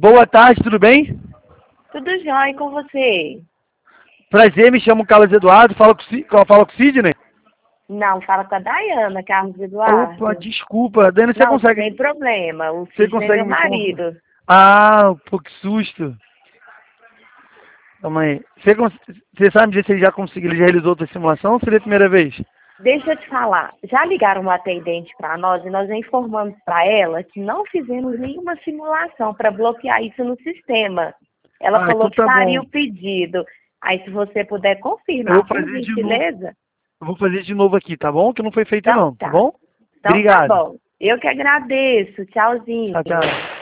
Boa tarde, tudo bem? Tudo jóia e com você? Prazer, me chamo Carlos Eduardo, falo com o Sidney. Não, fala com a Dayana, Carlos Eduardo. Opa, desculpa, Dani, Não, sem problema. O você Sidney é consegue meu marido. Ah, pô, que susto. Calma aí. Você sabe dizer se ele já conseguiu, ele já realizou outra simulação ou seria a primeira vez? Deixa eu te falar, já ligaram o atendente para nós e nós já informamos para ela que não fizemos nenhuma simulação para bloquear isso no sistema. Ela falou Então que tá faria bom. o pedido. Aí se você puder Eu vou confirmar, por fazer de novo. gentileza. Eu vou fazer de novo aqui, tá bom? Que não foi feito Então não, tá tá. bom? Então tá Obrigado. bom. Eu que agradeço. Tchauzinho. Tchau, tchau.